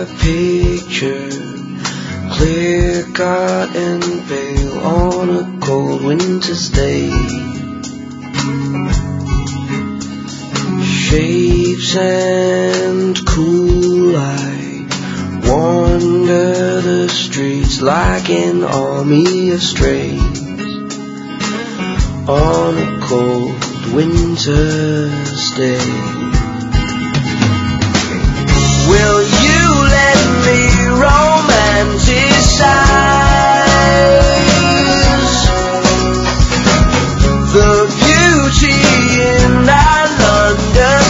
a picture, clear cut and pale on a cold winter's day. Shapes and cool light wander the streets like an army of strays on a cold winter's day. Will you let me romanticize the beauty in our London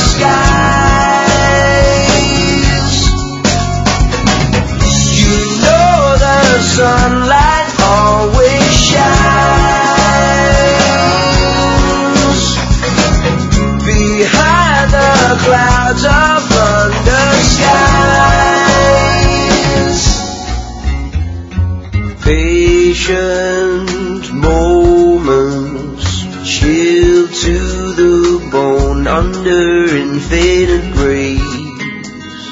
skies? You know the sunlight always shines behind the clouds of London skies. Patient moments, chilled to the bone under infinite grace.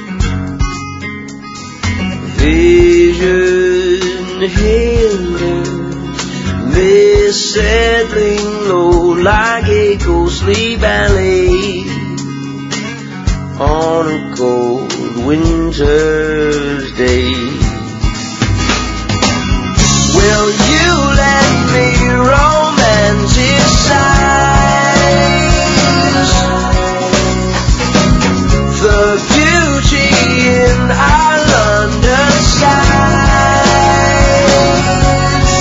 Vision hinders, mist settling low like a ghostly ballet on a cold winter's day. Will you let me romanticize the beauty in our London skies?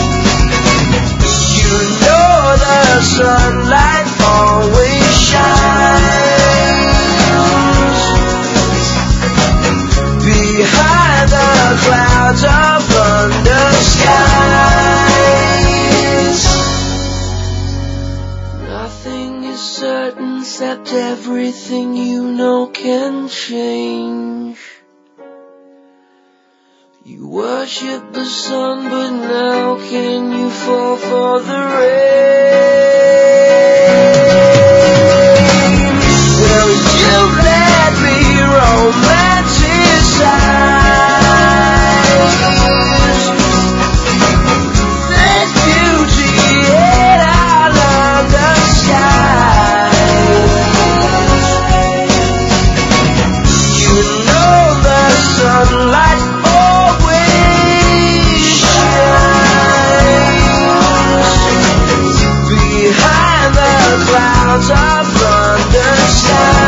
You know the sunlight always shines behind the clouds of London skies. Nothing is certain except everything you know can change. You worship the sun, but now can you fall for the rain? Will you let me romanticize the beauty in our London skies? You know the sunlight always shines behind the clouds of London skies.